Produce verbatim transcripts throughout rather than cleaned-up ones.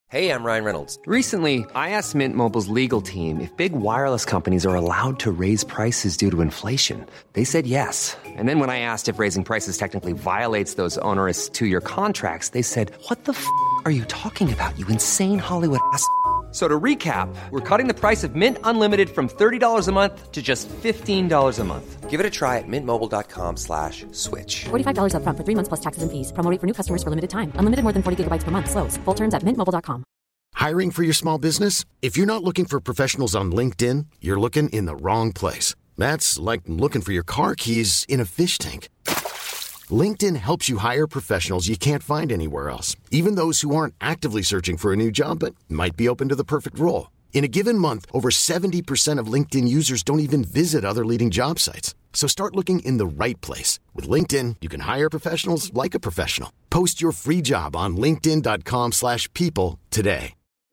Hey, I'm Ryan Reynolds. Recently, I asked Mint Mobile's legal team if big wireless companies are allowed to raise prices due to inflation. They said yes. And then when I asked if raising prices technically violates those onerous two-year contracts, they said, what the f*** are you talking about, you insane Hollywood ass f- So to recap, we're cutting the price of Mint Unlimited from thirty dollars a month to just fifteen dollars a month. Give it a try at mintmobile.com slash switch. forty-five dollars up front for three months plus taxes and fees. Promo rate for new customers for limited time. Unlimited more than forty gigabytes per month. Slows full terms at mint mobile dot com. Hiring for your small business? If you're not looking for professionals on LinkedIn, you're looking in the wrong place. That's like looking for your car keys in a fish tank. LinkedIn helps you hire professionals you can't find anywhere else, even those who aren't actively searching for a new job but might be open to the perfect role. In a given month, over seventy percent of LinkedIn users don't even visit other leading job sites. So start looking in the right place. With LinkedIn, you can hire professionals like a professional. Post your free job on linkedin.com slash people today.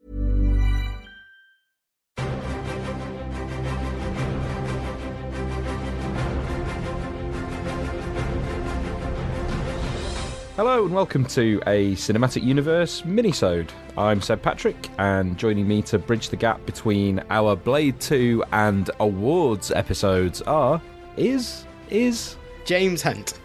Hello and welcome to a Cinematic Universe minisode. I'm Seb Patrick, and joining me to bridge the gap between our Blade two and awards episodes are is is James Hunt.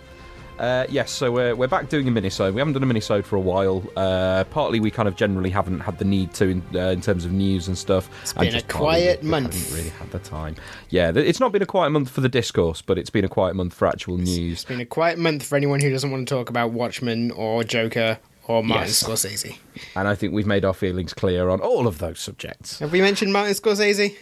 Uh, yes, so we're we're back doing a minisode. We haven't done a minisode for a while. Uh, partly we kind of generally haven't had the need to in, uh, in terms of news and stuff. It's and been a just quiet we, we month. haven't really had the time. Yeah, it's not been a quiet month for the discourse, but it's been a quiet month for actual news. It's been a quiet month for anyone who doesn't want to talk about Watchmen or Joker or Martin Yes. Scorsese. And I think we've made our feelings clear on all of those subjects. Have we mentioned Martin Scorsese?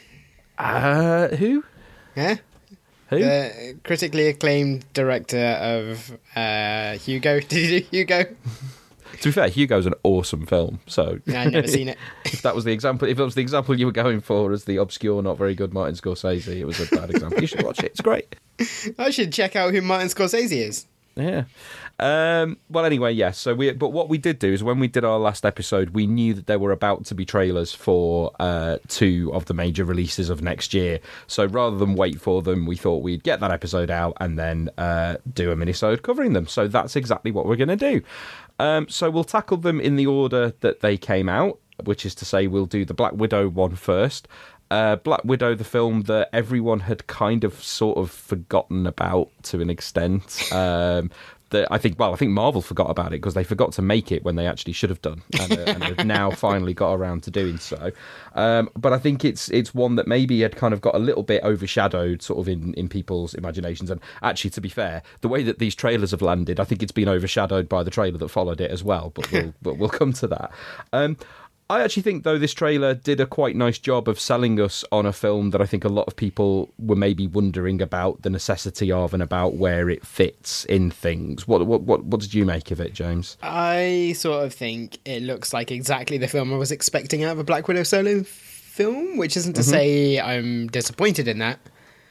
Uh, who? Yeah? Who? The critically acclaimed director of uh, Hugo. Did you do Hugo? To be fair, Hugo's an awesome film. So No, I've never seen it. if that was the example, if that was the example you were going for as the obscure, not very good Martin Scorsese, it was a bad example. You should watch it. It's great. I should check out who Martin Scorsese is. Yeah. Um, well, anyway, yes. So we, but what we did do is when we did our last episode, we knew that there were about to be trailers for uh, two of the major releases of next year. So rather than wait for them, we thought we'd get that episode out and then uh, do a minisode covering them. So that's exactly what we're going to do. Um, so we'll tackle them in the order that they came out, which is to say we'll do the Black Widow one first. Uh, Black Widow, the film that everyone had kind of sort of forgotten about to an extent. Um, that I think, well, I think Marvel forgot about it because they forgot to make it when they actually should have done, and, uh, and have now finally got around to doing so. Um, but I think it's it's one that maybe had kind of got a little bit overshadowed, sort of in, in people's imaginations. And actually, to be fair, the way that these trailers have landed, I think it's been overshadowed by the trailer that followed it as well. But we'll but we'll come to that. Um, I actually think, though, this trailer did a quite nice job of selling us on a film that I think a lot of people were maybe wondering about the necessity of and about where it fits in things. What what what, what did you make of it, James? I sort of think it looks like exactly the film I was expecting out of a Black Widow solo film, which isn't to Mm-hmm. say I'm disappointed in that.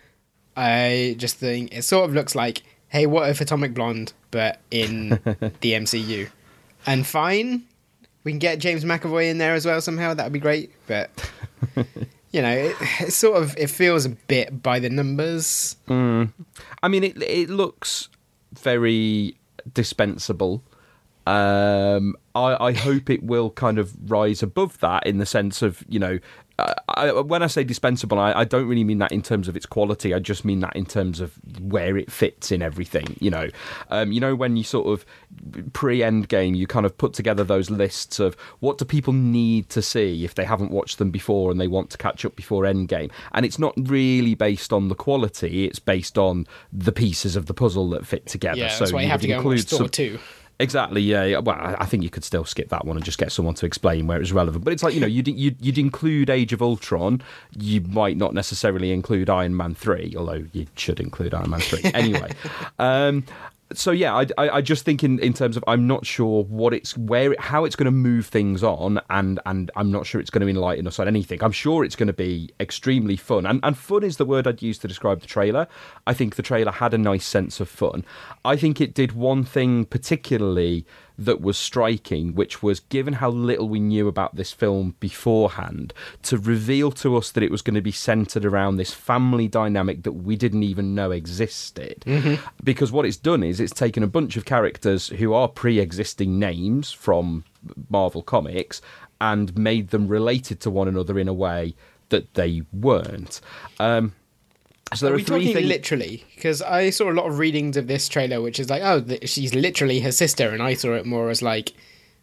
I just think it sort of looks like, hey, what if Atomic Blonde, but in the M C U? And fine, we can get James McAvoy in there as well somehow. That would be great. But, you know, it, it sort of, it feels a bit by the numbers. Mm. I mean, it it looks very dispensable. Um, I, I hope it will kind of rise above that in the sense of, you know, I, I, when I say dispensable, I, I don't really mean that in terms of its quality. I just mean that in terms of where it fits in everything, you know. Um, you know, when you sort of pre-Endgame, you kind of put together those lists of what do people need to see if they haven't watched them before and they want to catch up before Endgame. And it's not really based on the quality, it's based on the pieces of the puzzle that fit together. Yeah, so that's why you, you have to go and watch Thor some... two. Exactly, yeah, yeah. Well, I think you could still skip that one and just get someone to explain where it's relevant. But it's like, you know, you'd, you'd, you'd include Age of Ultron. You might not necessarily include Iron Man three, although you should include Iron Man three. Anyway, um, so yeah, I, I, I just think in, in terms of I'm not sure what it's where it, how it's going to move things on, and and I'm not sure it's going to enlighten us on anything. I'm sure it's going to be extremely fun, and and fun is the word I'd use to describe the trailer. I think the trailer had a nice sense of fun. I think it did one thing particularly that was striking, which was, given how little we knew about this film beforehand, to reveal to us that it was going to be centred around this family dynamic that we didn't even know existed. Mm-hmm. Because what it's done is it's taken a bunch of characters who are pre-existing names from Marvel Comics and made them related to one another in a way that they weren't. Um, so there are are we three talking things. literally? Because I saw a lot of readings of this trailer, which is like, oh, th- she's literally her sister, and I saw it more as like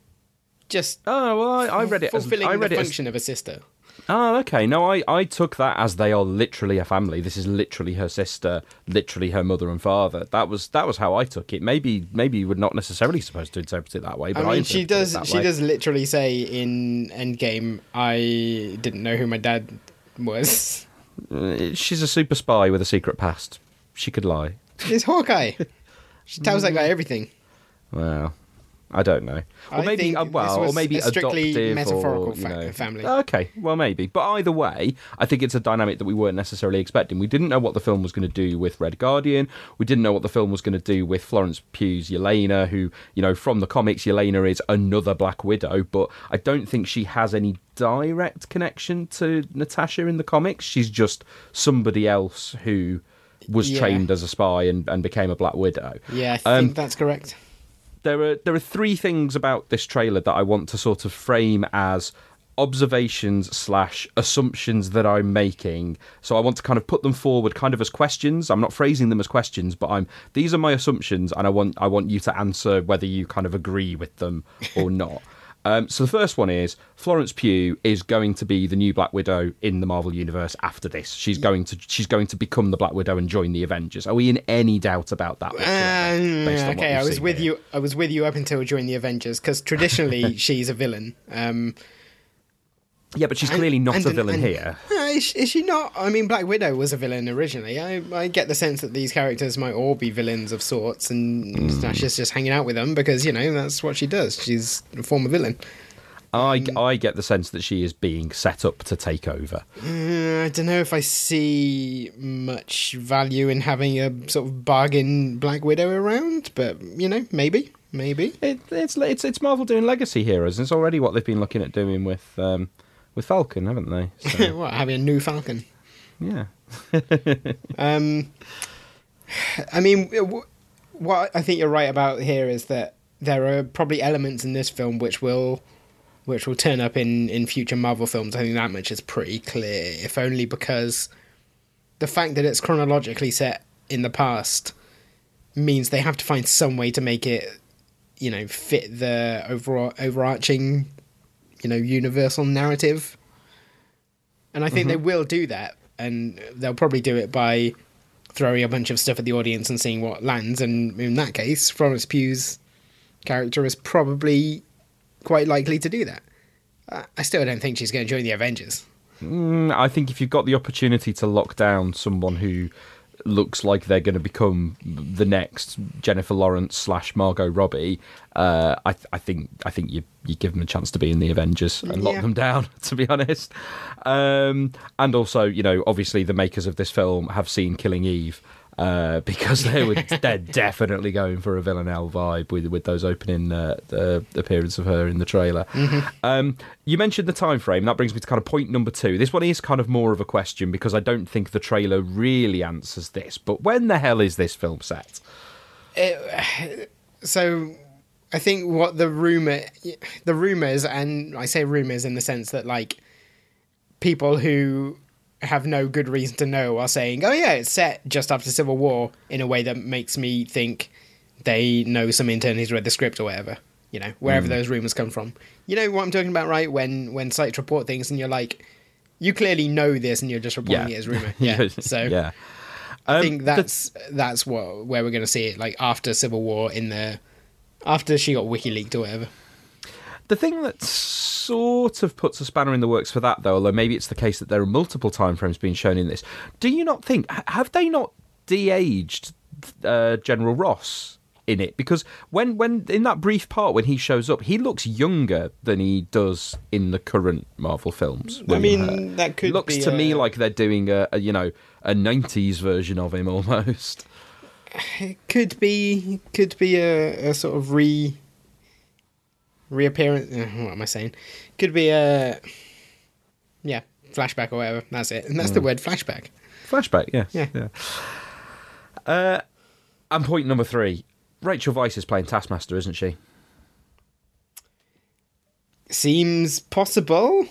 just Oh well, I, I read it as fulfilling I read the it as function of a sister. Oh, okay. No, I, I took that as they are literally a family. This is literally her sister, literally her mother and father. That was that was how I took it. Maybe maybe you were not necessarily supposed to interpret it that way, but I, I mean, she interpreted does. it that She way. does literally say in Endgame, "I didn't know who my dad was." Uh, She's a super spy with a secret past. She could lie. It's Hawkeye. She tells that guy everything. Well, I don't know. Or I maybe, think uh, this well, or was maybe a strictly adoptive metaphorical or, you fa- know. family. Okay, well, maybe. But either way, I think it's a dynamic that we weren't necessarily expecting. We didn't know what the film was going to do with Red Guardian. We didn't know what the film was going to do with Florence Pugh's Yelena, who, you know, from the comics, Yelena is another Black Widow, but I don't think she has any direct connection to Natasha in the comics. She's just somebody else who was Yeah. trained as a spy and, and became a Black Widow. Yeah, I Um, think that's correct. There are there are three things about this trailer that I want to sort of frame as observations slash assumptions that I'm making. So I want to kind of put them forward kind of as questions. I'm not phrasing them as questions, but I'm these are my assumptions, and I want I want you to answer whether you kind of agree with them or not. Um, so the first one is Florence Pugh is going to be the new Black Widow in the Marvel Universe after this. She's going to she's going to become the Black Widow and join the Avengers. Are we in any doubt about that? whatsoever, Um, based on what okay, we've I was seen with here? you. I was with you up until join the Avengers because traditionally she's a villain. Um, Yeah, but she's and- clearly not and- a villain and- here. Uh, is, is she not? I mean, Black Widow was a villain originally. I, I get the sense that these characters might all be villains of sorts, and Hmm. Natasha's just hanging out with them because you know that's what she does. She's a former villain. I, I get the sense that she is being set up to take over. Uh, I don't know if I see much value in having a sort of bargain Black Widow around, but you know, maybe, maybe. It, it's it's it's Marvel doing legacy heroes. It's already what they've been looking at doing with um, with Falcon, haven't they? So, What, having a new Falcon? yeah. Um, I mean, w- what I think you're right about here is that there are probably elements in this film which will, which will turn up in, in future Marvel films. I think that much is pretty clear, if only because the fact that it's chronologically set in the past means they have to find some way to make it, you know, fit the overall overarching, you know, universal narrative. And I think they will do that, and they'll probably do it by throwing a bunch of stuff at the audience and seeing what lands. And in that case, Florence Pugh's character is probably quite likely to do that. I- I still don't think she's going to join the Avengers. Mm, I think if you've got the opportunity to lock down someone who looks like they're going to become the next Jennifer Lawrence slash Margot Robbie, uh, I, I think I think you you give them a chance to be in the Avengers and lock Yeah. them down. To be honest, um, and also you know obviously the makers of this film have seen Killing Eve. Uh, because they were they're definitely going for a villanelle vibe with with those opening uh, the appearance of her in the trailer. Um, you mentioned the time frame. That brings me to kind of point number two. This one is kind of more of a question because I don't think the trailer really answers this. But when the hell is this film set? So I think what the rumor, the rumors, and I say rumors in the sense that like people who have no good reason to know are saying, oh yeah, it's set just after Civil War in a way that makes me think they know some intern who's read the script or whatever, you know, wherever Mm. those rumors come from. You know what I'm talking about, right? When when sites report things and you're like, you clearly know this and you're just reporting Yeah. it as rumor. Yeah. So yeah. I Um, think that's that's what where we're going to see it, like after Civil War, in the after she got WikiLeaked or whatever. The thing that sort of puts a spanner in the works for that, though, although maybe it's the case that there are multiple timeframes being shown in this, do you not think, h- have they not de-aged uh, General Ross in it? Because when, when in that brief part when he shows up, he looks younger than he does in the current Marvel films. I William mean, Hurt. that could looks be to me a- like they're doing a, a you know a nineties version of him almost. It could be could be a, a sort of re reappearance. uh, What am I saying? Could be a yeah flashback or whatever. That's it, and that's the word flashback. Flashback, yes. Yeah. yeah. Uh, and point number three. Rachel Weisz is playing Taskmaster, isn't she? seems possible.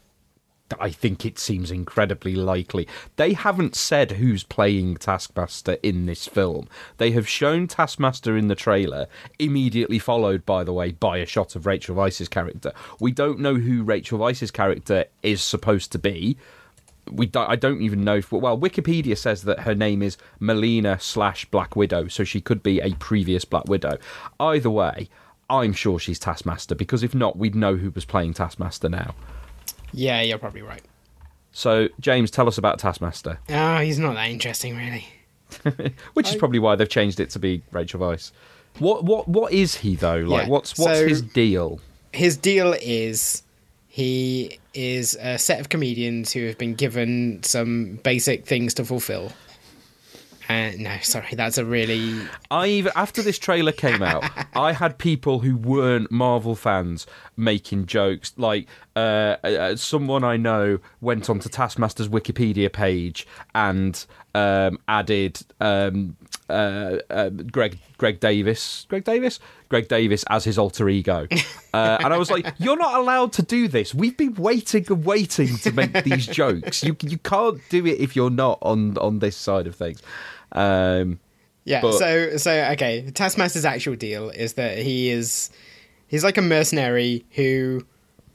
I think it seems incredibly likely. They haven't said who's playing Taskmaster in this film. They have shown Taskmaster in the trailer, immediately followed, by the way, by a shot of Rachel Weisz's character. We don't know who Rachel Weisz's character is supposed to be. We don't, I don't even know if... Well, Wikipedia says that her name is Melina slash Black Widow, so she could be a previous Black Widow. Either way, I'm sure she's Taskmaster, because if not, we'd know who was playing Taskmaster now. Yeah, you're probably right. So, James, tell us about Taskmaster. Oh, he's not that interesting, really. Which is I... probably why they've changed it to be Rachel Weisz. What what what is he though? Like, Yeah, what's what's so- his deal? His deal is he is a set of comedians who have been given some basic things to fulfill. Uh, no, sorry, that's a really... I even after this trailer came out, I had people who weren't Marvel fans making jokes. Like, uh, uh, someone I know went onto Taskmaster's Wikipedia page and um, added um, uh, uh, Greg Greg Davis, Greg Davis, Greg Davis as his alter ego, uh, and I was like, "You're not allowed to do this. We've been waiting and waiting to make these jokes. You you can't do it if you're not on on this side of things." Um, Yeah, but- so so okay, Taskmaster's actual deal is that he is he's like a mercenary who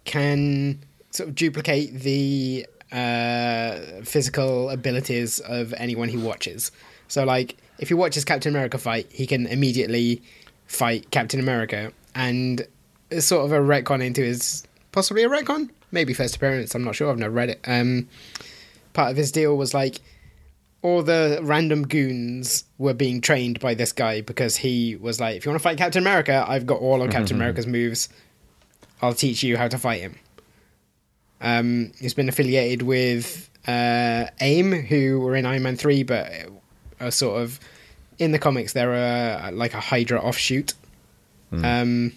can sort of duplicate the uh, physical abilities of anyone he watches. So like if he watches Captain America fight, he can immediately fight Captain America, and it's sort of a retcon into his possibly a retcon, maybe first appearance. I'm not sure. I've never read it. Um, part of his deal was like, all the random goons were being trained by this guy because he was like, if you want to fight Captain America, I've got all of Captain America's moves. I'll teach you how to fight him. Um, he's been affiliated with uh, AIM, who were in Iron Man three, but are sort of, in the comics, they're a, like a Hydra offshoot. Um,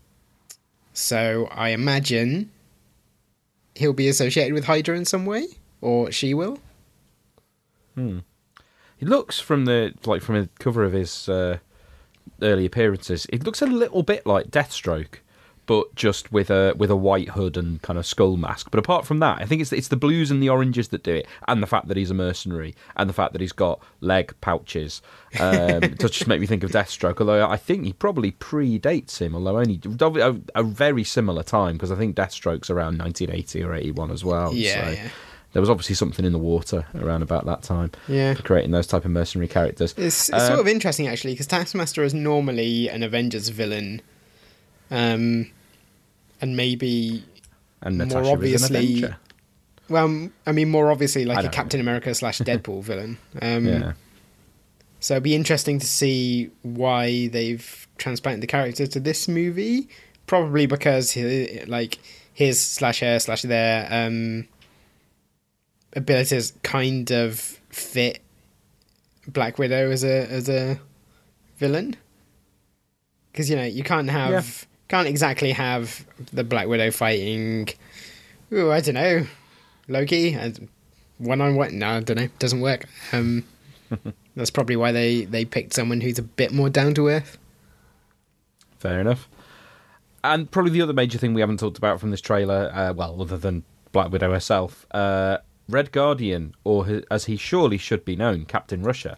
so I imagine he'll be associated with Hydra in some way, or she will. Hmm. He looks from the like from the cover of his uh, early appearances. It looks a little bit like Deathstroke, but just with a with a white hood and kind of skull mask. But apart from that, I think it's it's the blues and the oranges that do it, and the fact that he's a mercenary, and the fact that he's got leg pouches. Um, it does just make me think of Deathstroke. Although I think he probably predates him, although only a, a very similar time, because I think Deathstroke's around nineteen eighty or eighty-one as well. Yeah, so. yeah. There was obviously something in the water around about that time Yeah. for creating those type of mercenary characters. It's, it's Um, sort of interesting, actually, because Taskmaster is normally an Avengers villain. Um, and maybe and more Natasha is an obviously... Avenger. Well, I mean, more obviously I like a don't Captain America slash Deadpool villain. Um, Yeah. So it'd be interesting to see why they've transplanted the character to this movie. Probably because, he, like, his slash her slash their... Um, abilities kind of fit Black Widow as a as a villain, because you know you can't have Yeah. can't exactly have the Black Widow fighting. Ooh, I don't know, Loki one on one. No, I don't know. Doesn't work. Um, that's probably why they they picked someone who's a bit more down to earth. Fair enough. And probably the other major thing we haven't talked about from this trailer, uh, well, other than Black Widow herself, uh, Red Guardian, or h- as he surely should be known, Captain Russia.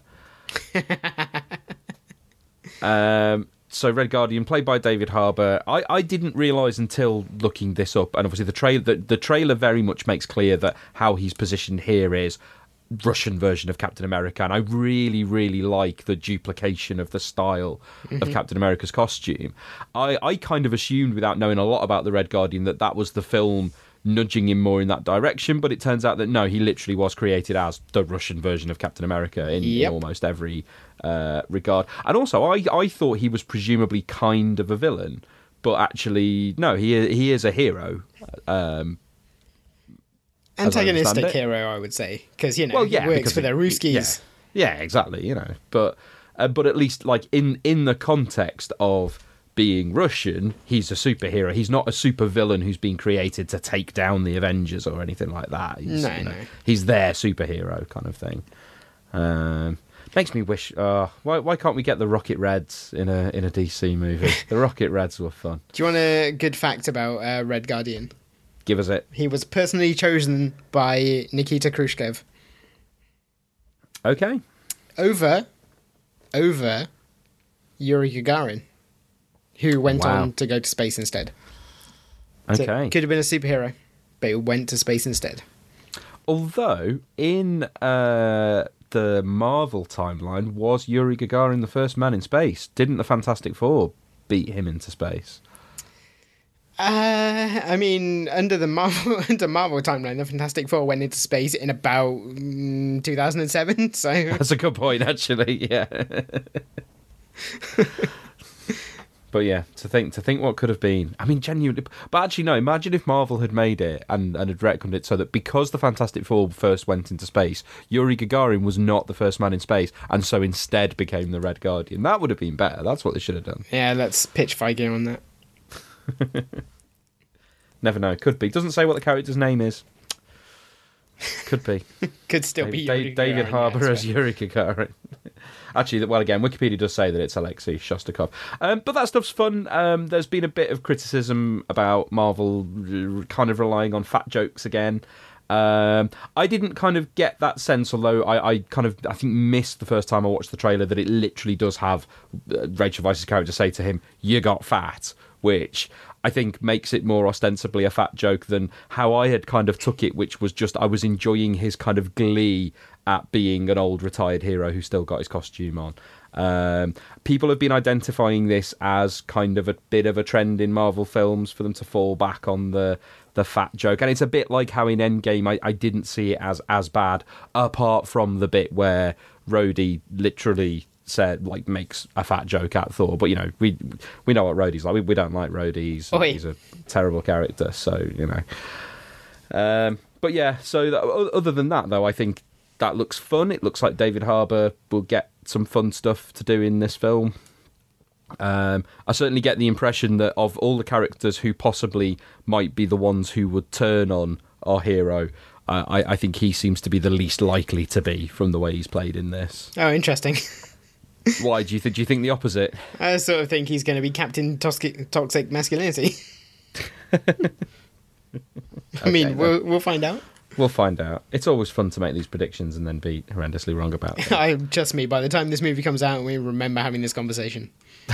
um, so Red Guardian, played by David Harbour. I, I didn't realise until looking this up, and obviously the trailer the, the trailer very much makes clear that how he's positioned here is Russian version of Captain America, and I really, really like the duplication of the style Mm-hmm. of Captain America's costume. I, I kind of assumed, without knowing a lot about the Red Guardian, that that was the film nudging him more in that direction, but it turns out that no, he literally was created as the Russian version of Captain America in, Yep. in almost every uh, regard. And also, I, I thought he was presumably kind of a villain, but actually, no, he he is a hero. Um, as I Antagonistic understand it. hero, I would say, because you know well, yeah, he works because for the he- Ruskies. Yeah, yeah, exactly. You know, but uh, but at least like in in the context of being Russian, he's a superhero. He's not a supervillain who's been created to take down the Avengers or anything like that. He's, No, you know, no. he's their superhero kind of thing. Um, Makes me wish. Uh, why why can't we get the Rocket Reds in a in a D C movie? The Rocket Reds were fun. Do you want a good fact about uh, Red Guardian? Give us it. He was personally chosen by Nikita Khrushchev. Okay. Over, over Yuri Gagarin, who went Wow. on to go to space instead. So Okay. could have been a superhero, but he went to space instead. Although in uh, the Marvel timeline, was Yuri Gagarin the first man in space? Didn't the Fantastic Four beat him into space? Uh, I mean, under the Marvel under Marvel timeline, the Fantastic Four went into space in about mm, two thousand seven. So That's a good point, actually. Yeah. But yeah, to think to think what could have been. I mean, genuinely. But actually, no. Imagine if Marvel had made it and, and had retconned it so that because the Fantastic Four first went into space, Yuri Gagarin was not the first man in space, and so instead became the Red Guardian. That would have been better. That's what they should have done. yeah, let's pitch Feige on that. Never know. Could be. Doesn't say what the character's name is. Could be. Could still be Da- Yuri David Gagarin, Harbour yeah, as Yuri Gagarin. Actually, well, again, Wikipedia does say that it's Alexei Shostakov. Um, but that stuff's fun. Um, there's been a bit of criticism about Marvel r- kind of relying on fat jokes again. Um, I didn't kind of get that sense, although I, I kind of, I think, missed the first time I watched the trailer that it literally does have uh, Rachel Weisz's character say to him, "You got fat," which I think makes it more ostensibly a fat joke than how I had kind of took it, which was just I was enjoying his kind of glee at being an old retired hero who still got his costume on. Um, people have been identifying this as kind of a bit of a trend in Marvel films for them to fall back on the the fat joke, and it's a bit like how in Endgame I, I didn't see it as as bad, apart from the bit where Rhodey literally said like makes a fat joke at Thor. But you know, we we know what Rhodey's like. We, we don't like Rhodey. He's, Oi. he's a terrible character. So you know. Um, but yeah. So that, other than that, though, I think that looks fun. It looks like David Harbour will get some fun stuff to do in this film. Um, I certainly get the impression that of all the characters who possibly might be the ones who would turn on our hero, uh, I, I think he seems to be the least likely to be from the way he's played in this. Oh, interesting. Why do you think? Do you think the opposite? I sort of think he's going to be Captain Toxic, toxic Masculinity. I mean, Okay, we'll we'll find out. We'll find out. It's always fun to make these predictions and then be horrendously wrong about them. I trust me. By the time this movie comes out, we remember having this conversation.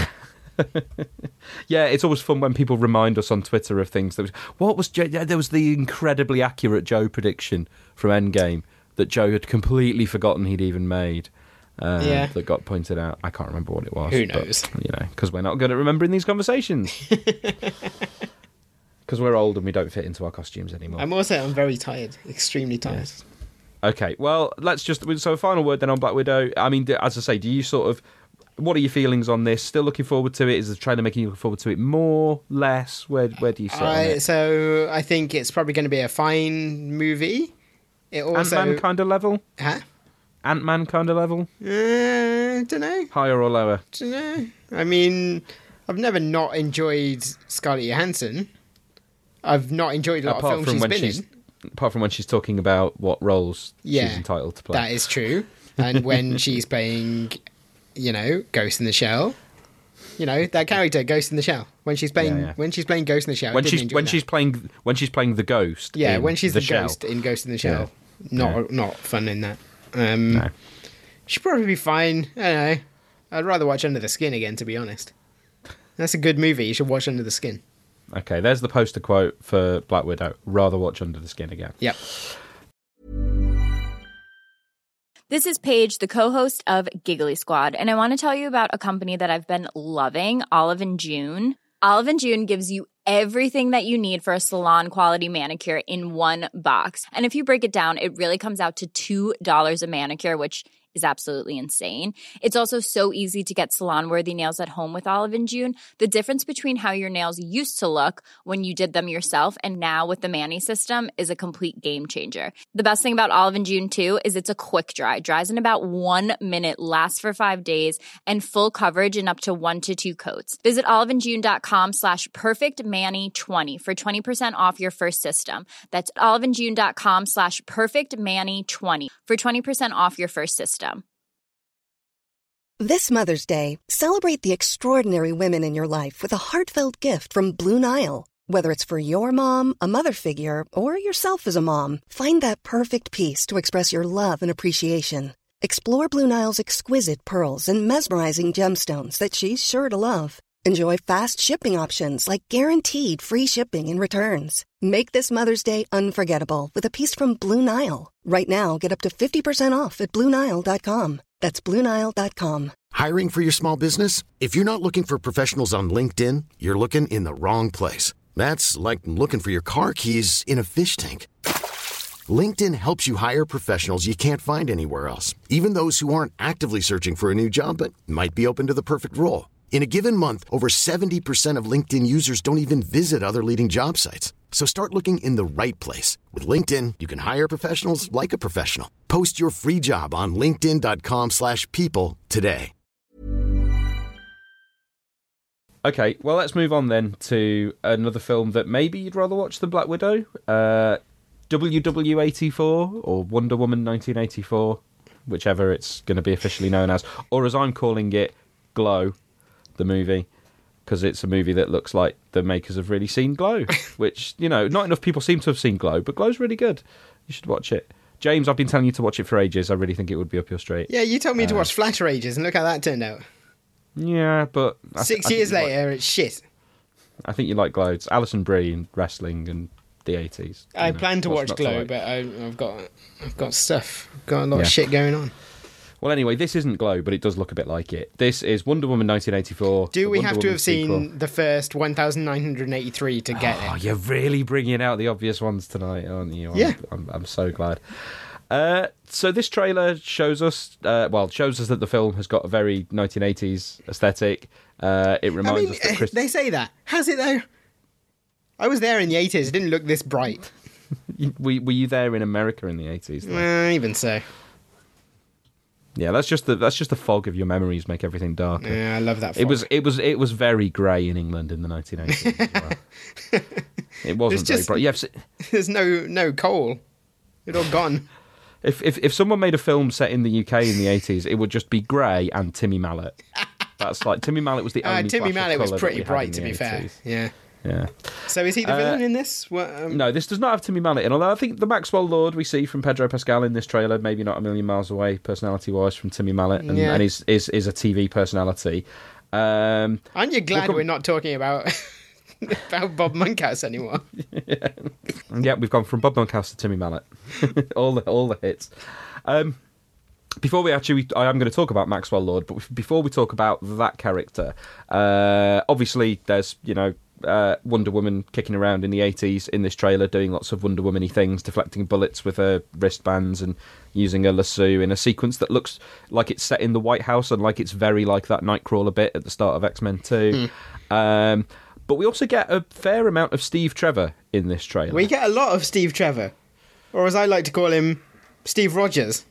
Yeah, it's always fun when people remind us on Twitter of things. That was, what was Joe? Yeah, there was the incredibly accurate Joe prediction from Endgame that Joe had completely forgotten he'd even made. Uh, Yeah. that got pointed out. I can't remember what it was. Who but, knows? you know, because we're not good at remembering these conversations. Because we're old and we don't fit into our costumes anymore. I'm also I'm very tired, extremely tired. Yes. Okay, well, let's just... So a final word then on Black Widow. I mean, as I say, do you sort of... What are your feelings on this? Still looking forward to it? Is the trailer making you look forward to it more, less? Where where do you sit on I, it? so I think it's probably going to be a fine movie. It also, Ant-Man kind of level? huh? Ant-Man kind of level? Uh, don't know. Higher or lower? Don't know. I mean, I've never not enjoyed Scarlett Johansson. I've not enjoyed a lot of films she's when been she's in. apart from when she's talking about what roles Yeah, she's entitled to play. That is true. And when she's playing, you know, Ghost in the Shell, you know that character, Ghost in the Shell. When she's playing, Yeah, yeah. when she's playing Ghost in the Shell, I when didn't she's enjoy when that. she's playing when she's playing the ghost. yeah, in when she's the, Shell. ghost in Ghost in the Shell, Yeah. not Yeah. not fun in that. Um, No. She'd probably be fine. I don't know. I'd rather watch Under the Skin again, to be honest. That's a good movie. You should watch Under the Skin. Okay, there's the poster quote for Black Widow. Rather watch Under the Skin again. Yep. This is Paige, the co-host of Giggly Squad, and I want to tell you about a company that I've been loving, Olive and June. Olive and June gives you everything that you need for a salon-quality manicure in one box. And if you break it down, it really comes out to two dollars a manicure, which is absolutely insane. It's also so easy to get salon-worthy nails at home with Olive and June. The difference between how your nails used to look when you did them yourself and now with the Mani system is a complete game changer. The best thing about Olive and June, too, is it's a quick dry. Dries in about one minute, lasts for five days, and full coverage in up to one to two coats. Visit oliveandjune.com slash perfectmani20 for twenty percent off your first system. That's oliveandjune.com slash perfectmani20 for twenty percent off your first system. This Mother's Day, celebrate the extraordinary women in your life with a heartfelt gift from Blue Nile. Whether it's for your mom, a mother figure, or yourself as a mom, find that perfect piece to express your love and appreciation. Explore Blue Nile's exquisite pearls and mesmerizing gemstones that she's sure to love. Enjoy fast shipping options like guaranteed free shipping and returns. Make this Mother's Day unforgettable with a piece from Blue Nile. Right now, get up to fifty percent off at Blue Nile dot com. That's Blue Nile dot com. Hiring for your small business? If you're not looking for professionals on LinkedIn, you're looking in the wrong place. That's like looking for your car keys in a fish tank. LinkedIn helps you hire professionals you can't find anywhere else, even those who aren't actively searching for a new job but might be open to the perfect role. In a given month, over seventy percent of LinkedIn users don't even visit other leading job sites. So start looking in the right place. With LinkedIn, you can hire professionals like a professional. Post your free job on linkedin dot com slash people today. Okay, well, let's move on then to another film that maybe you'd rather watch than Black Widow. Uh, W W eighty-four, or Wonder Woman nineteen eighty-four, whichever it's going to be officially known as. Or as I'm calling it, Glow, the movie, because it's a movie that looks like the makers have really seen Glow, which, you know, not enough people seem to have seen Glow, but Glow's really good. You should watch it. James, I've been telling you to watch it for ages. I really think it would be up your street. Yeah, you told me uh, to watch Flash for ages, and look how that turned out. Yeah, but... I Six th- I years like, later, it's shit. I think you like Glow. It's Alison Brie and wrestling and the eighties. I know, plan to what's watch not Glow, like? but I, I've got I've got stuff. I've got a lot Yeah. of shit going on. Well, anyway, this isn't Glow, but it does look a bit like it. This is Wonder Woman nineteen eighty-four. Do the we Wonder have to Woman have sequel. seen the first one thousand nine hundred eighty-three to get Oh, it? you're really bringing out the obvious ones tonight, aren't you? I'm, Yeah. I'm, I'm so glad. Uh, so this trailer shows us, uh, well, shows us that the film has got a very nineteen eighties aesthetic. Uh, it I reminds mean, us that Chris... they say that. Has it, though? I was there in the eighties. It didn't look this bright. were, were you there in America in the eighties? Uh, even so. Yeah, that's just the that's just the fog of your memories make everything darker. Yeah, I love that. It fog. was it was it was very grey in England in the nineteen eighties. As well. It wasn't There's very just- bright. Yeah, if, There's no no coal. It all gone. if if if someone made a film set in the U K in the eighties, it would just be grey and Timmy Mallet. That's like Timmy Mallet was the Uh, only. Timmy flash of Mallet was colour that pretty we had bright, in to the be fair. eighties. Yeah. Yeah. So is he the Uh, villain in this? What, um, No, this does not have Timmy Mallet in. Although I think the Maxwell Lord we see from Pedro Pascal in this trailer, maybe not a million miles away, personality-wise, from Timmy Mallet, and, Yeah. and is, is is a T V personality. Um, aren't you glad We'll come- we're not talking about about Bob Monkhouse anymore? yeah, we've gone from Bob Monkhouse to Timmy Mallet. all the all the hits. Um, before we actually, I am going to talk about Maxwell Lord, but before we talk about that character, uh, obviously there's, you know, uh, Wonder Woman kicking around in the eighties in this trailer, doing lots of Wonder Woman-y things, deflecting bullets with her wristbands and using a lasso in a sequence that looks like it's set in the White House and like it's very like that Nightcrawler bit at the start of X-Men two. Um, but we also get a fair amount of Steve Trevor in this trailer. We get a lot of Steve Trevor, or as I like to call him, Steve Rogers.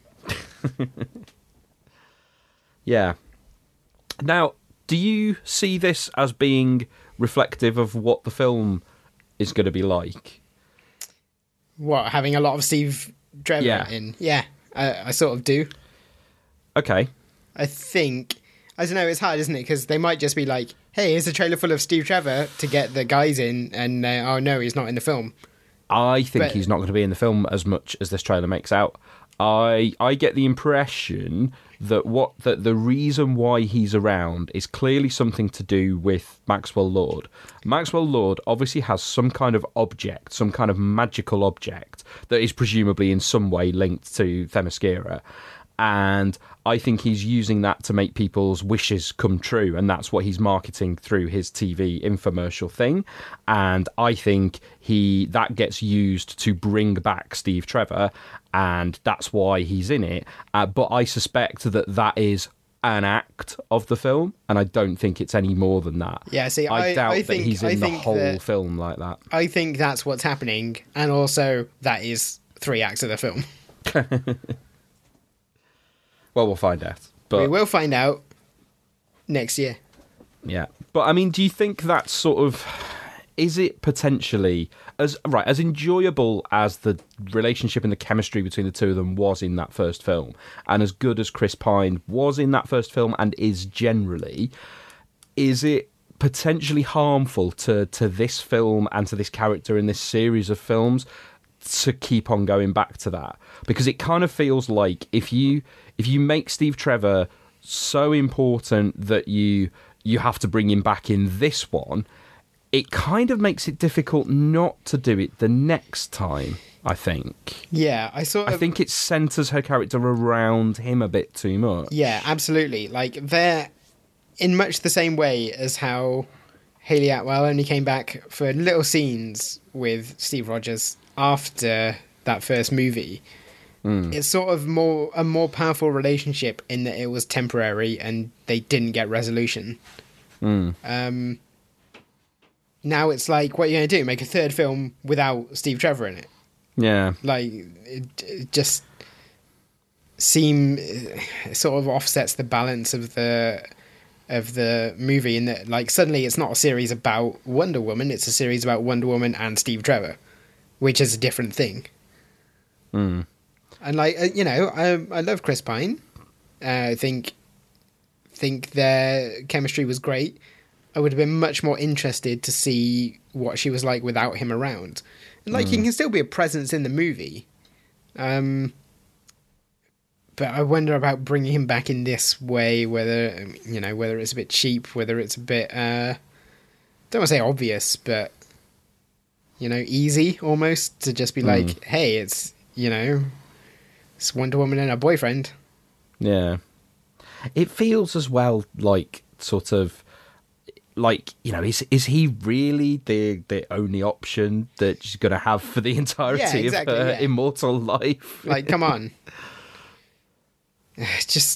Yeah. Now, do you see this as being reflective of what the film is going to be like? What, having a lot of Steve Trevor Yeah. in? Yeah, I, I sort of do. Okay. I think, I don't know, it's hard, isn't it? Because they might just be like, hey, here's a trailer full of Steve Trevor to get the guys in, and uh, oh no, he's not in the film. I think But- he's not going to be in the film as much as this trailer makes out. I I get the impression that what that the reason why he's around is clearly something to do with Maxwell Lord. Maxwell Lord obviously has some kind of object, some kind of magical object that is presumably in some way linked to Themyscira. And I think he's using that to make people's wishes come true, and that's what he's marketing through his T V infomercial thing. And I think he that gets used to bring back Steve Trevor, and that's why he's in it. Uh, but I suspect that that is an act of the film, and I don't think it's any more than that. Yeah, see, I, I- doubt I think- that he's I in the think whole that- film like that. I think that's what's happening, and also that is three acts of the film. Well, we'll find out. But we will find out next year. Yeah. But, I mean, do you think that's sort of... Is it potentially... as right as enjoyable as the relationship and the chemistry between the two of them was in that first film, and as good as Chris Pine was in that first film and is generally, is it potentially harmful to to this film and to this character in this series of films to keep on going back to that? Because it kind of feels like if you if you make Steve Trevor so important that you you have to bring him back in this one, it kind of makes it difficult not to do it the next time, I think. Yeah, I sort of... I think it centres her character around him a bit too much. Yeah, absolutely. Like, they're in much the same way as how Hayley Atwell only came back for little scenes with Steve Rogers after that first movie. Mm. It's sort of more a more powerful relationship in that it was temporary and they didn't get resolution. Mm. Um, now it's like, what are you going to do? Make a third film without Steve Trevor in it? Yeah. Like, it, it just seem it sort of offsets the balance of the of the movie in that, like, suddenly it's not a series about Wonder Woman, it's a series about Wonder Woman and Steve Trevor, which is a different thing. Mm. And, like, you know, I I love Chris Pine. Uh, I think think their chemistry was great. I would have been much more interested to see what she was like without him around. And, like, mm. he can still be a presence in the movie. Um, but I wonder about bringing him back in this way, whether, you know, whether it's a bit cheap, whether it's a bit, uh, don't want to say obvious, but, you know, easy almost to just be mm. like, hey, it's, you know... it's Wonder Woman and her boyfriend. Yeah. It feels as well like sort of like, you know, is is he really the the only option that she's going to have for the entirety yeah, exactly, of her yeah. immortal life? Like, come on. Just,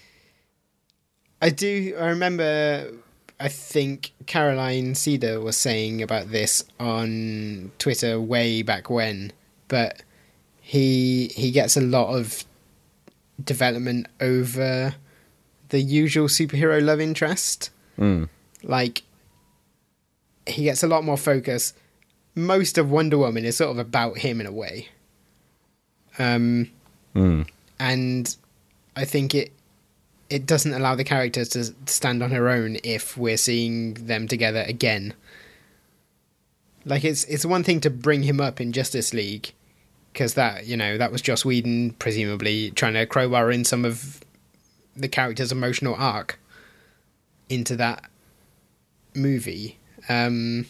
I do, I remember, I think Caroline Cedar was saying about this on Twitter way back when, but... He he gets a lot of development over the usual superhero love interest. Mm. Like, he gets a lot more focus. Most of Wonder Woman is sort of about him in a way. Um, mm. And I think it it doesn't allow the character to stand on her own if we're seeing them together again. Like, it's it's one thing to bring him up in Justice League, because that, you know, that was Joss Whedon presumably trying to crowbar in some of the character's emotional arc into that movie. Um,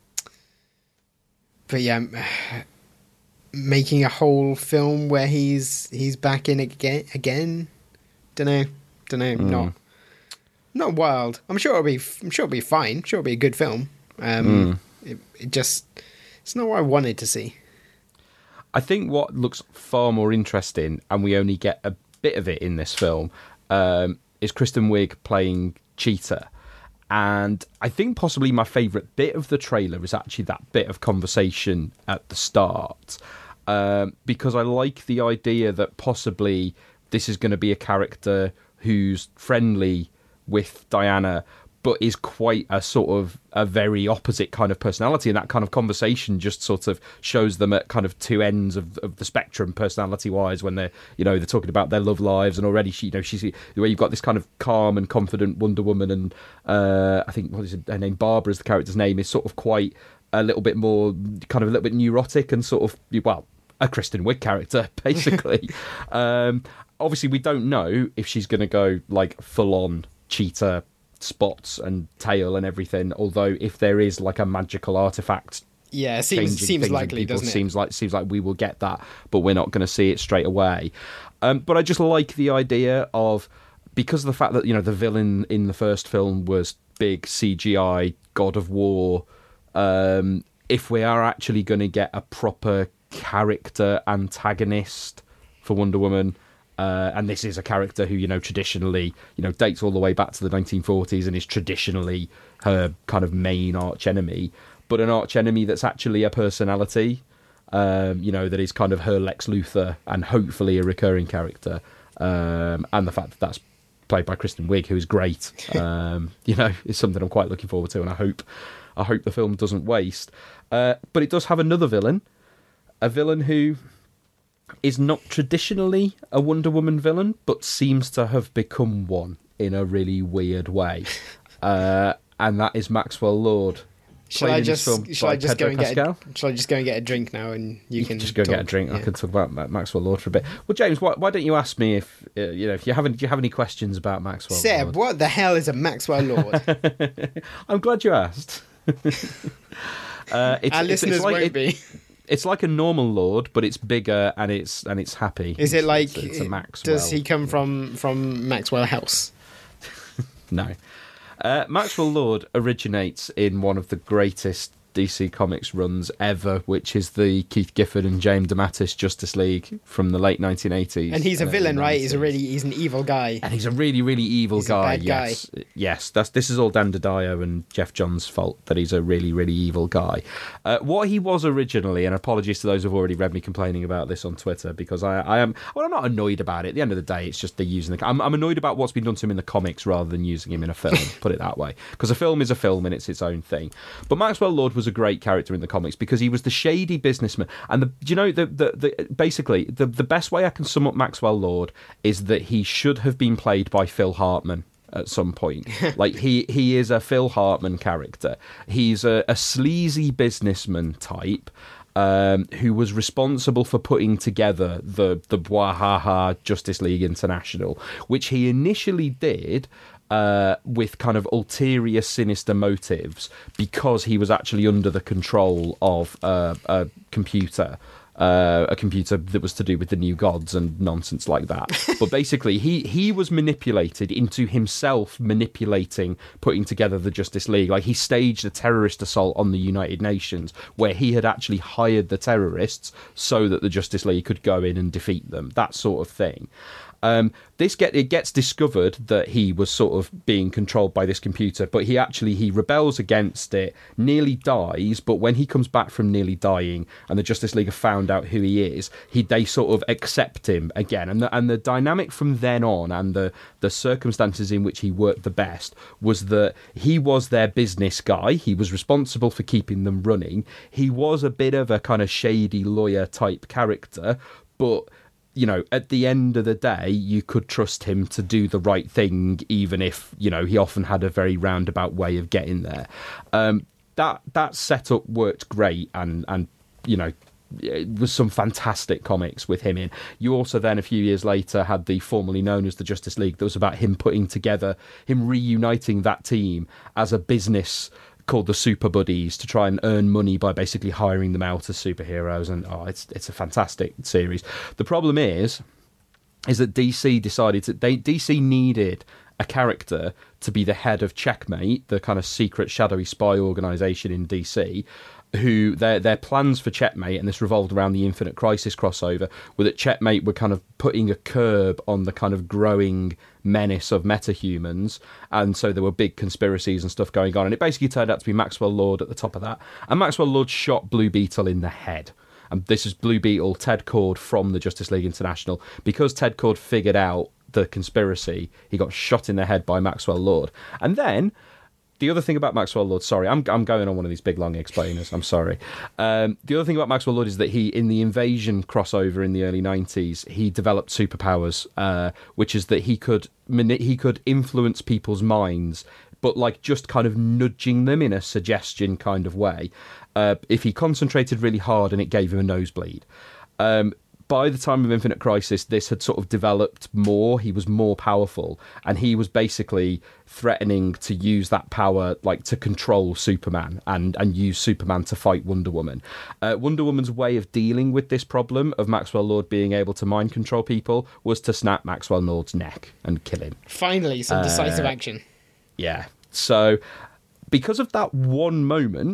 but yeah, making a whole film where he's he's back in again, again, don't know, don't know, mm. not not wild. I'm sure it'll be, I'm sure it'll be fine. I'm sure it'll be a good film. Um, mm. it, it just, it's not what I wanted to see. I think what looks far more interesting, and we only get a bit of it in this film, um, is Kristen Wiig playing Cheetah. And I think possibly my favourite bit of the trailer is actually that bit of conversation at the start, um, because I like the idea that possibly this is going to be a character who's friendly with Diana, but is quite a sort of a very opposite kind of personality, and that kind of conversation just sort of shows them at kind of two ends of, of the spectrum personality-wise when they're, you know, they're talking about their love lives, and already she, you know, she's the way you've got this kind of calm and confident Wonder Woman, and uh, I think what is her name, Barbara is the character's name, is sort of quite a little bit more kind of a little bit neurotic and sort of, well, a Kristen Wiig character basically. um, obviously, we don't know if she's going to go like full-on Cheetah spots and tail and everything, although if there is like a magical artifact, yeah, it seems seems likely, doesn't it? Seems like seems like we will get that, but we're not going to see it straight away. Um, but I just like the idea of, because of the fact that, you know, the villain in the first film was big C G I God of War. Um, if we are actually going to get a proper character antagonist for Wonder Woman. Uh, and this is a character who, you know, traditionally, you know, dates all the way back to the nineteen forties and is traditionally her kind of main arch enemy, but an arch enemy that's actually a personality, um, you know, that is kind of her Lex Luthor and hopefully a recurring character. Um, and the fact that that's played by Kristen Wiig, who is great, um, you know, is something I'm quite looking forward to, and I hope I hope the film doesn't waste. Uh, but it does have another villain, a villain who is not traditionally a Wonder Woman villain, but seems to have become one in a really weird way. Uh, and that is Maxwell Lord. Shall I just shall I just go and get a, shall I just go and get a drink now, and you, you can just go talk? get a drink. Yeah. I can talk about Maxwell Lord for a bit. Well, James, why, why don't you ask me if uh, you know if you haven't? Do you have any questions about Maxwell Seb, Lord? what the hell is a Maxwell Lord? I'm glad you asked. uh, it's, Our it's, listeners it's like, won't it, be. It's like a normal Lord, but it's bigger and it's and it's happy. Is it like? It's, it's a Maxwell. Does he come from from Maxwell House? No. Uh, Maxwell Lord originates in one of the greatest D C Comics runs ever, which is the Keith Giffen and James DeMatteis Justice League from the late nineteen eighties. And he's a and villain, right? He's a nineties. really he's an evil guy. And he's a really, really evil He's a guy. bad guy. Yes, yes. That's this is all Dan DiDio and Jeff Johns' fault that he's a really, really evil guy. Uh, what he was originally, and apologies to those who've already read me complaining about this on Twitter, because I, I am, well, I'm not annoyed about it. At the end of the day, it's just they're using the. I'm, I'm annoyed about what's been done to him in the comics rather than using him in a film. Put it that way, because a film is a film and it's its own thing. But Maxwell Lord was a great character in the comics because he was the shady businessman. And the, do you know the, the, the basically the the best way I can sum up Maxwell Lord is that he should have been played by Phil Hartman at some point. Like he he is a Phil Hartman character. He's a, a sleazy businessman type. Um, who was responsible for putting together the the Bwahaha Justice League International, which he initially did uh, with kind of ulterior, sinister motives, because he was actually under the control of uh, a computer. Uh, a computer that was to do with the new gods and nonsense like that. But basically, he, he was manipulated into himself manipulating, putting together the Justice League. Like, he staged a terrorist assault on the United Nations where he had actually hired the terrorists so that the Justice League could go in and defeat them. That sort of thing. Um, this get it gets discovered that he was sort of being controlled by this computer, but he actually he rebels against it, nearly dies. But when he comes back from nearly dying, and the Justice League have found out who he is, he they sort of accept him again. And the and the dynamic from then on, and the the circumstances in which he worked the best, was that he was their business guy. He was responsible for keeping them running. He was a bit of a kind of shady lawyer type character, but, you know, at the end of the day, you could trust him to do the right thing, even if, you know, he often had a very roundabout way of getting there. Um, that that setup worked great, and, and you know, it was some fantastic comics with him in. You also then, a few years later, had the formerly known as the Justice League that was about him putting together, him reuniting that team as a business called the Super Buddies to try and earn money by basically hiring them out as superheroes. And oh, it's it's a fantastic series. The problem is, is that D C decided that they D C needed a character to be the head of Checkmate, the kind of secret shadowy spy organization in D C, who their their plans for Checkmate, and this revolved around the Infinite Crisis crossover, were that Checkmate were kind of putting a curb on the kind of growing menace of metahumans, and so there were big conspiracies and stuff going on, and it basically turned out to be Maxwell Lord at the top of that. And Maxwell Lord shot Blue Beetle in the head. And this is Blue Beetle, Ted Kord from the Justice League International. Because Ted Kord figured out the conspiracy, he got shot in the head by Maxwell Lord. And then the other thing about Maxwell Lord, sorry, I'm I'm going on one of these big long explainers, I'm sorry. Um, the other thing about Maxwell Lord is that he, in the Invasion crossover in the early nineties, he developed superpowers, uh, which is that he could he could influence people's minds, but like just kind of nudging them in a suggestion kind of way. Uh, if he concentrated really hard and it gave him a nosebleed. Um, by the time of Infinite Crisis, this had sort of developed more. He was more powerful, and he was basically threatening to use that power, like, to control Superman and, and use Superman to fight Wonder Woman. Uh, Wonder Woman's way of dealing with this problem of Maxwell Lord being able to mind control people was to snap Maxwell Lord's neck and kill him. Finally, some decisive uh, action. Yeah. So, because of that one moment,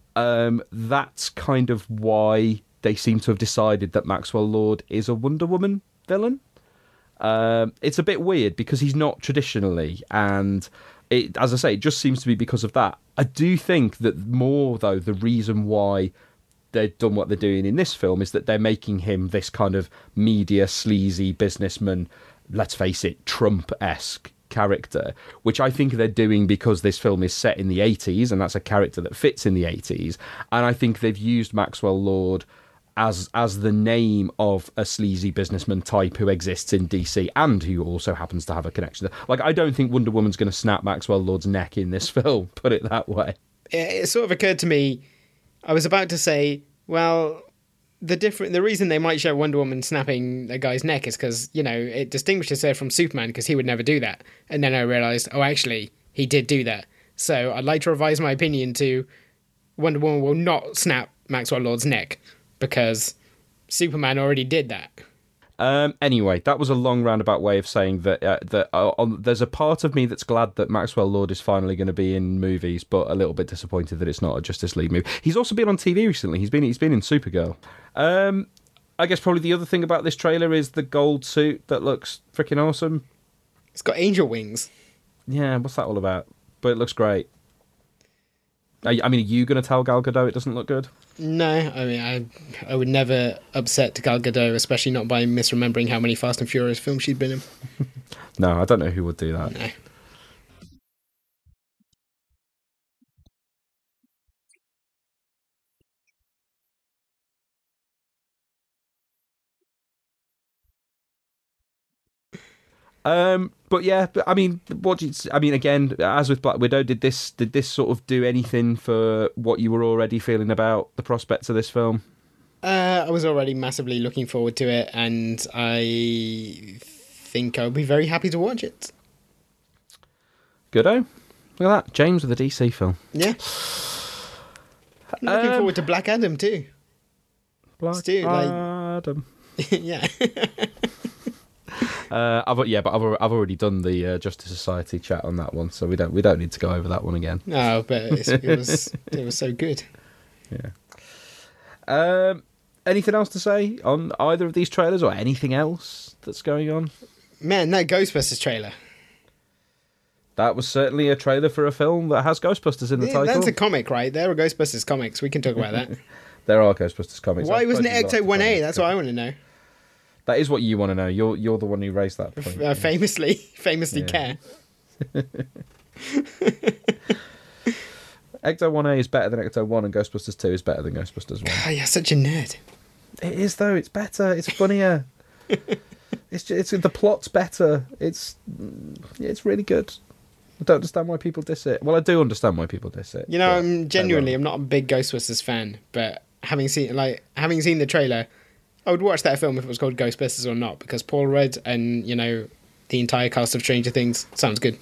um, that's kind of why they seem to have decided that Maxwell Lord is a Wonder Woman villain. Um, it's a bit weird because he's not traditionally, and it, as I say, it just seems to be because of that. I do think that more, though, the reason why they've done what they're doing in this film is that they're making him this kind of media sleazy businessman, let's face it, Trump-esque character, which I think they're doing because this film is set in the eighties, and that's a character that fits in the eighties. And I think they've used Maxwell Lord as as the name of a sleazy businessman type who exists in D C and who also happens to have a connection. Like, I don't think Wonder Woman's going to snap Maxwell Lord's neck in this film, put it that way. It, it sort of occurred to me, I was about to say, well, the different the reason they might show Wonder Woman snapping a guy's neck is because, you know, it distinguishes her from Superman because he would never do that. And then I realised, oh, actually, he did do that. So I'd like to revise my opinion to Wonder Woman will not snap Maxwell Lord's neck because Superman already did that. Um, anyway, that was a long roundabout way of saying that uh, that uh, on, there's a part of me that's glad that Maxwell Lord is finally going to be in movies, but a little bit disappointed that it's not a Justice League movie. He's also been on T V recently. He's been he's been in Supergirl. Um, I guess probably the other thing about this trailer is the gold suit that looks freaking awesome. It's got angel wings. Yeah, what's that all about? But it looks great. I mean, are you going to tell Gal Gadot it doesn't look good? No, I mean, I I would never upset Gal Gadot, especially not by misremembering how many Fast and Furious films she'd been in. No, I don't know who would do that. No. Um, but yeah, but, I mean, what? Do you, I mean, again, as with Black Widow, did this did this sort of do anything for what you were already feeling about the prospects of this film? Uh, I was already massively looking forward to it, and I think I'll be very happy to watch it. Goodo. Look at that, James with a D C film. Yeah. I'm looking Um, forward to Black Adam too. Black Stu, like- Adam. Yeah. Uh, I've, yeah, but I've al- I've already done the uh, Justice Society chat on that one, so we don't we don't need to go over that one again. No, but it's, it was it was so good. Yeah. Um. Anything else to say on either of these trailers, or anything else that's going on? Man, that Ghostbusters trailer. That was certainly a trailer for a film that has Ghostbusters in the Yeah, title. that's a comic, right? There are Ghostbusters comics. We can talk about that. There are Ghostbusters comics. Why I wasn't it suppose you've Ecto got one to A? find That's it. what I want to know. That is what you want to know. You're you're the one who raised that point. Uh, famously, famously Yeah. care. Ecto one A is better than Ecto one, and Ghostbusters two is better than Ghostbusters one. Oh, you're such a nerd. It is, though. It's better. It's funnier. it's just, it's the plot's better. It's it's really good. I don't understand why people diss it. Well, I do understand why people diss it. You know, but I'm they genuinely, won't. I'm not a big Ghostbusters fan, but having seen like having seen the trailer, I would watch that film if it was called Ghostbusters or not, because Paul Rudd and, you know, the entire cast of Stranger Things sounds good.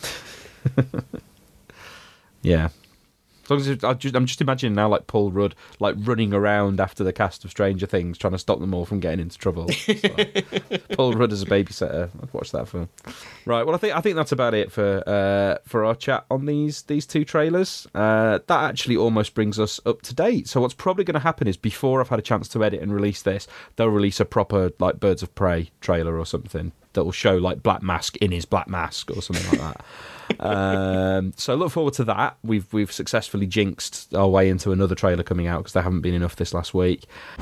Yeah. As long as it- I just, I'm just imagining now, like Paul Rudd, like running around after the cast of Stranger Things, trying to stop them all from getting into trouble. So, Paul Rudd as a babysitter. I'd watch that film. Right. Well, I think I think that's about it for uh, for our chat on these these two trailers. Uh, that actually almost brings us up to date. So what's probably going to happen is, before I've had a chance to edit and release this, they'll release a proper like Birds of Prey trailer or something that will show like Black Mask in his black mask or something like that. um, so look forward to that. We've we've successfully jinxed our way into another trailer coming out because there haven't been enough this last week.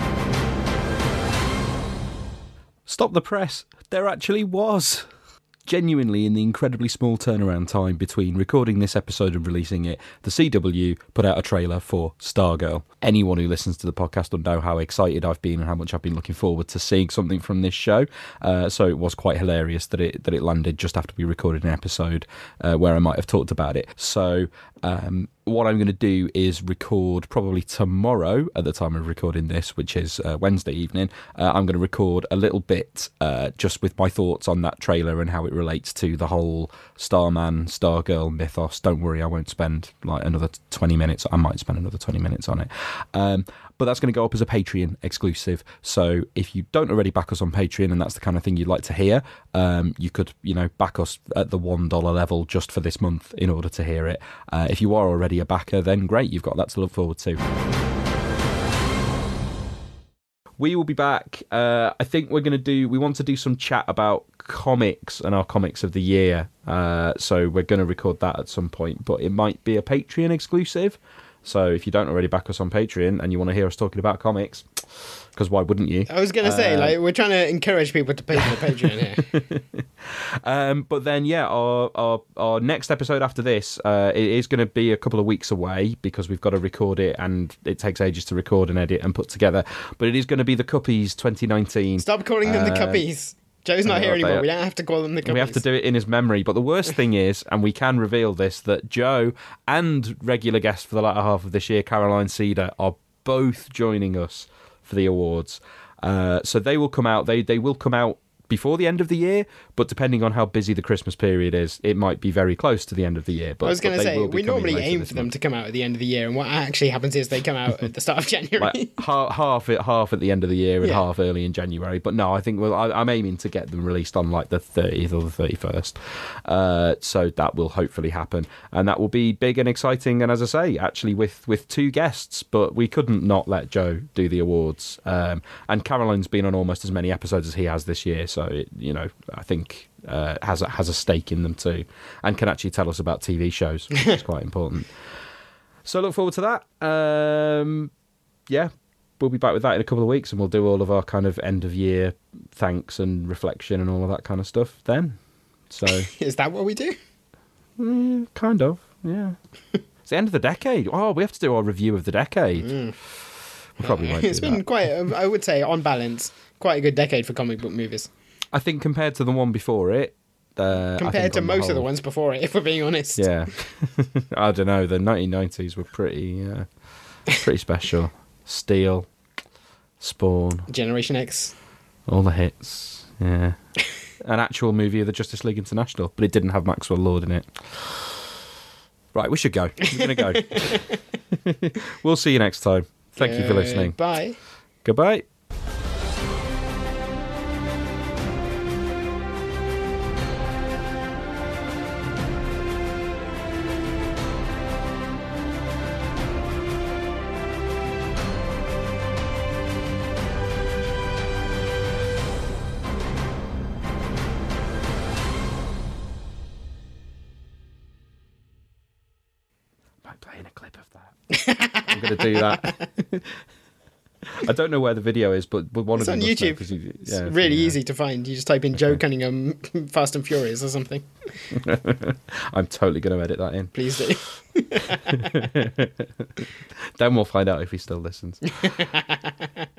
Stop the press. There actually was. Genuinely, in the incredibly small turnaround time between recording this episode and releasing it, the C W put out a trailer for Stargirl. Anyone who listens to the podcast will know how excited I've been and how much I've been looking forward to seeing something from this show. Uh, so it was quite hilarious that it that it landed just after we recorded an episode uh, where I might have talked about it. So um, what I'm going to do is record probably tomorrow at the time of recording this, which is uh, Wednesday evening. Uh, I'm going to record a little bit uh, just with my thoughts on that trailer and how it relates to the whole Starman, Stargirl mythos. Don't worry, I won't spend like another twenty minutes. I might spend another twenty minutes on it. Um, but that's going to go up as a Patreon exclusive. So if you don't already back us on Patreon and that's the kind of thing you'd like to hear, um, you could, you know, back us at the one dollar level just for this month in order to hear it. Uh, if you are already a backer, then great, you've got that to look forward to. We will be back. Uh, I think we're going to do, we want to do some chat about comics and our comics of the year. Uh, so we're going to record that at some point, but it might be a Patreon exclusive. So if you don't already back us on Patreon and you want to hear us talking about comics, because why wouldn't you? I was going to say, Uh, like, we're trying to encourage people to pay for the Patreon here. Um, but then, yeah, our, our our next episode after this, uh, it is going to be a couple of weeks away because we've got to record it, and it takes ages to record and edit and put together. But it is going to be the Cuppies twenty nineteen. Stop calling them the Uh, Cuppies. Joe's not I know, here anymore. they are- We don't have to call them the Cuppies. We have to do it in his memory. But the worst thing is, and we can reveal this, that Joe and regular guest for the latter half of this year, Caroline Cedar, are both joining us for the awards. Uh, so they will come out. They they will come out before the end of the year, but depending on how busy the Christmas period is, it might be very close to the end of the year. But I was going but to they say, will be we coming normally later aim this for them month. to come out at the end of the year, and what actually happens is they come out at the start of January. Like half, half at half at the end of the year and Yeah. half early in January. But no, I think well, I, I'm aiming to get them released on like the thirtieth or the thirty-first. Uh, so that will hopefully happen, and that will be big and exciting. And as I say, actually with with two guests, but we couldn't not let Joe do the awards. Um, and Caroline's been on almost as many episodes as he has this year, so it, you know, I think. Uh, has a, has a stake in them too, and can actually tell us about T V shows, which is quite important. So look forward to that. Um, yeah, we'll be back with that in a couple of weeks, and we'll do all of our kind of end of year thanks and reflection and all of that kind of stuff then. So Is that what we do? mm, kind of, yeah. It's the end of the decade. Oh, we have to do our review of the decade. Mm. We probably won't. It's do been that. quite, a- I would say, on balance, quite a good decade for comic book movies. I think compared to the one before it. Uh, I Compared think to on most of the whole- ones before it, if we're being honest. Yeah, I don't know. The nineteen nineties were pretty, uh, pretty special. Steel, Spawn, Generation X. all the hits. Yeah, an actual movie of the Justice League International, but it didn't have Maxwell Lord in it. Right, we should go. We're gonna go. We'll see you next time. Thank you for listening. Bye. Goodbye. Playing a clip of that. I'm going to do that. I don't know where the video is, but but one It's of on them must know, YouTube. 'cause you- It's yeah, really yeah. easy to find. You just type in Joe Cunningham Fast and Furious or something. I'm totally going to edit that in. Please do. Then we'll find out if he still listens.